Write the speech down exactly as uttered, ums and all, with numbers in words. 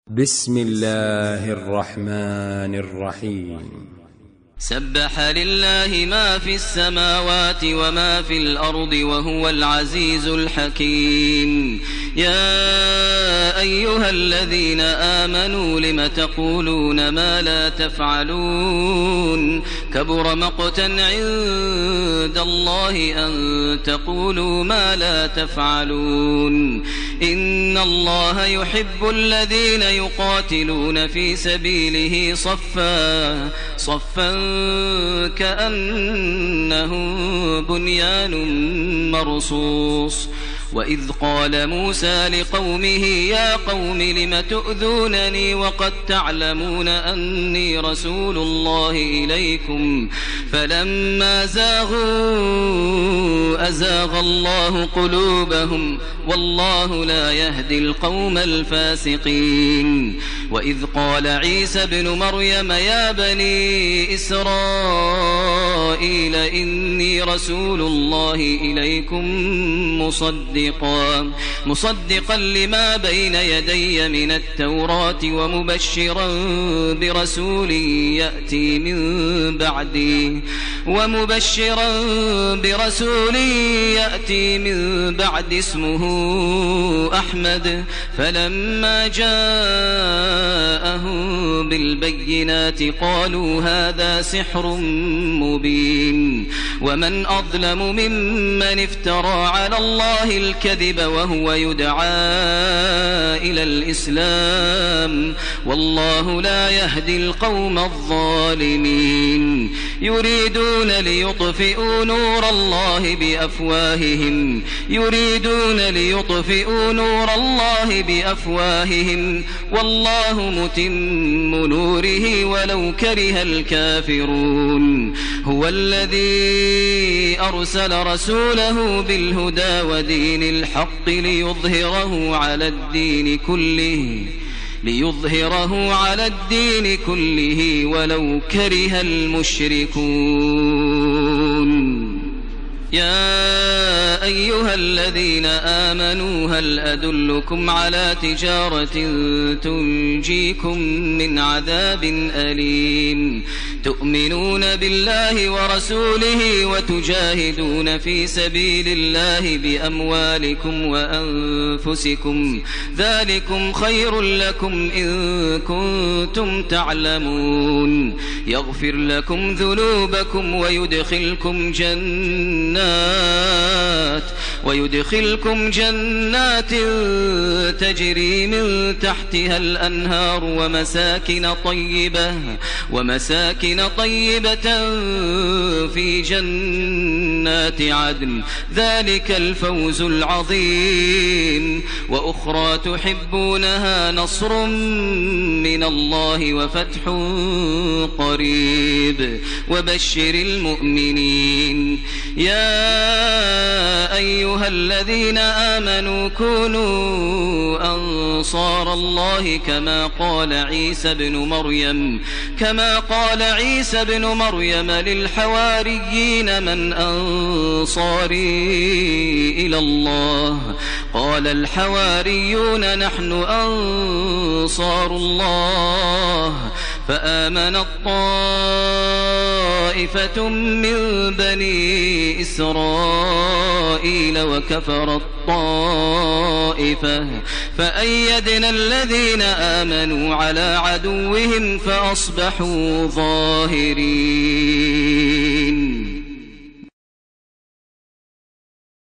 بسم الله الرحمن الرحيم. سبح لله ما في السماوات وما في الأرض وهو العزيز الحكيم. يا أيها الذين آمنوا لم تقولون ما لا تفعلون كبر مقتا عند الله أن تقولوا ما لا تفعلون. إن الله يحب الذين يقاتلون في سبيله صفا صفا كأنهم بنيان مرصوص. وإذ قال موسى لقومه يا قوم لم تؤذونني وقد تعلمون أني رسول الله إليكم فلما زاغوا أزاغ الله قلوبهم والله لا يهدي القوم الفاسقين. وإذ قال عيسى ابن مريم يا بني إسرائيل إني رسول الله إليكم مصدقا مصدقا لما بين يدي من التوراة ومبشرا برسول يأتي من بعدي ومبشرا برسول يأتي من بعد اسمه أحمد. فلما جاءهم بالبينات قالوا هذا سحر مبين. ومن أظلم ممن افترى على الله الكذب وهو يدعى إلى الإسلام والله لا يهدي القوم الظالمين. يريدون ليطفئوا نور الله بأفواههم يريدون ليطفئوا نور الله بأفواههم والله متم نوره ولو كره الكافرون. هو الذي أرسل رسوله بالهدى ودين الحق ليظهره على الدين كله ليظهره على الدين كله ولو كره المشركون. يا أيها الذين آمنوا هل أدلكم على تجارة تنجيكم من عذاب أليم تؤمنون بالله ورسوله وتجاهدون في سبيل الله بأموالكم وأنفسكم ذلكم خير لكم إن كنتم تعلمون. يغفر لكم ذنوبكم ويدخلكم جنات ويدخلكم جنات تجري من تحتها الأنهار ومساكن طيبة ومساكن طيبة في جنات عدن ذلك الفوز العظيم. وأخرى تحبونها نصر من الله وفتح قريب وبشر المؤمنين. يا أيها الذين آمنوا كونوا أنصار الله كما قال عيسى ابن مريم كما قال عيسى ابن مريم للحواريين من أنصاري إلى الله قال الحواريون نحن أنصار الله. فآمنت طائفة من بني إسرائيل وكفرت طائفة فأيدنا الذين آمنوا على عدوهم فأصبحوا ظاهرين.